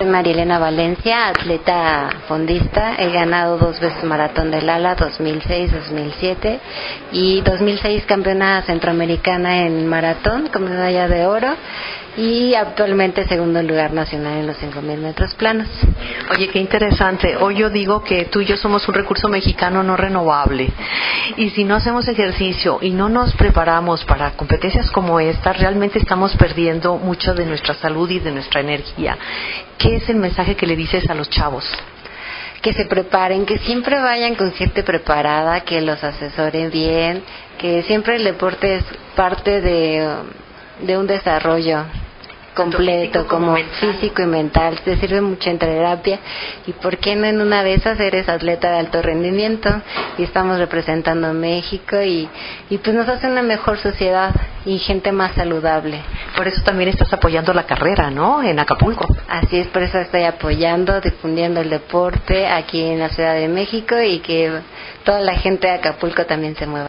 María Elena Valencia, atleta fondista. He ganado 2 veces Maratón del Ala, 2006, 2007 y 2006 campeona centroamericana en maratón con medalla de oro y actualmente segundo lugar nacional en los 5,000 metros planos. Oye, qué interesante. Hoy yo digo que tú y yo somos un recurso mexicano no renovable. Y si no hacemos ejercicio y no nos preparamos para competencias como esta, realmente estamos perdiendo mucho de nuestra salud y de nuestra energía. ¿Qué es el mensaje que le dices a los chavos? Que se preparen, que siempre vayan con gente preparada, que los asesoren bien, que siempre el deporte es parte de un desarrollo completo, como físico y mental. Te sirve mucho en terapia y por qué no en una de esas eres atleta de alto rendimiento y estamos representando a México y pues nos hace una mejor sociedad y gente más saludable. Por eso también estás apoyando la carrera, ¿no? En Acapulco. Así es, por eso estoy apoyando, difundiendo el deporte aquí en la Ciudad de México y que toda la gente de Acapulco también se mueva.